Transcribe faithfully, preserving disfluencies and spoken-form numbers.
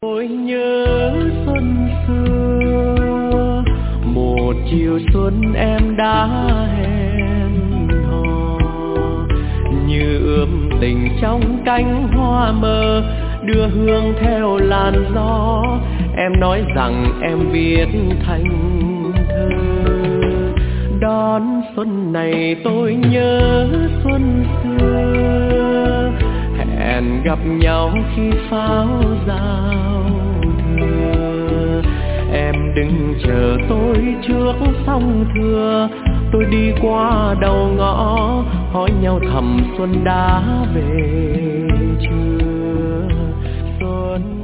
Tôi nhớ xuân xưa, một chiều xuân em đã hẹn hò, như ươm tình trong cánh hoa mơ, đưa hương theo làn gió. Em nói rằng em viết thành thơ. Đón xuân này tôi nhớ xuân xưa, hẹn gặp nhau khi pháo giao thừa. Em đừng chờ tôi trước sông thưa, tôi đi qua đầu ngõ hỏi nhau thầm xuân đã về chưa. Xuân